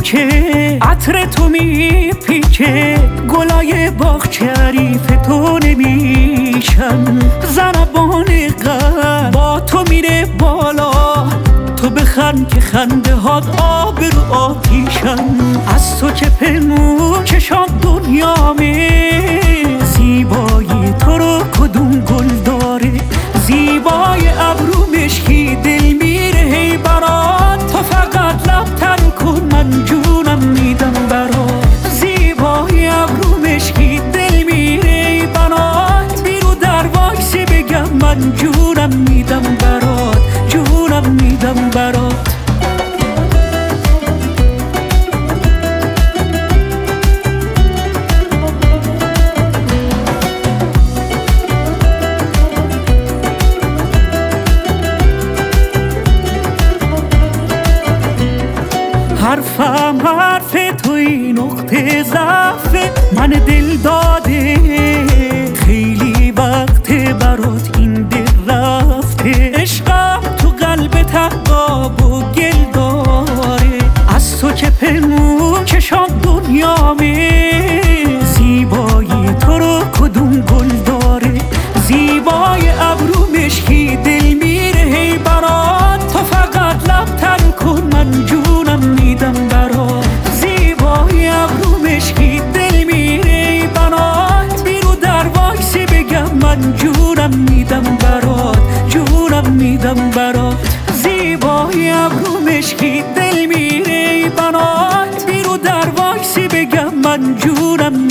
که عطر تو میپیچه، گلای باغ شریف تو نمیشن، ضربان قلب با تو میره بالا، تو بخند که خنده هات آب رو آتیشن. از تو که پنهون چشام دنیامه، زیبایی تو رو کدوم گل داره، زیبای ابرو مشکی دل میره هی برات، تو فقط لب تر کن من جونم میدم برات، زیبای ابرو مشکی دل میره هی برات، بیرو در وایسی بگم من جونم میدم برات، جونم میدم برات. حرفم حرف توی نقطه ضعف من دل داده، خیلی وقت برات این دل رفته، عشقم تو قلب تقاب و گل داره، از تو که پنهون چشام دنیامه، زیبایی تو رو کدوم گل داره، زیبای ابرو مشکی دل میره هی برات، تو فقط لب تر کن من جونم میدم برات، زیبای ابرو مشکی دل میره برات، بیرو در وایسی بگم من جونم میدم برات، جونم میدم برات، زیبای ابرو مشکی دل میره برات، بیرو در وایسی بگم من جونم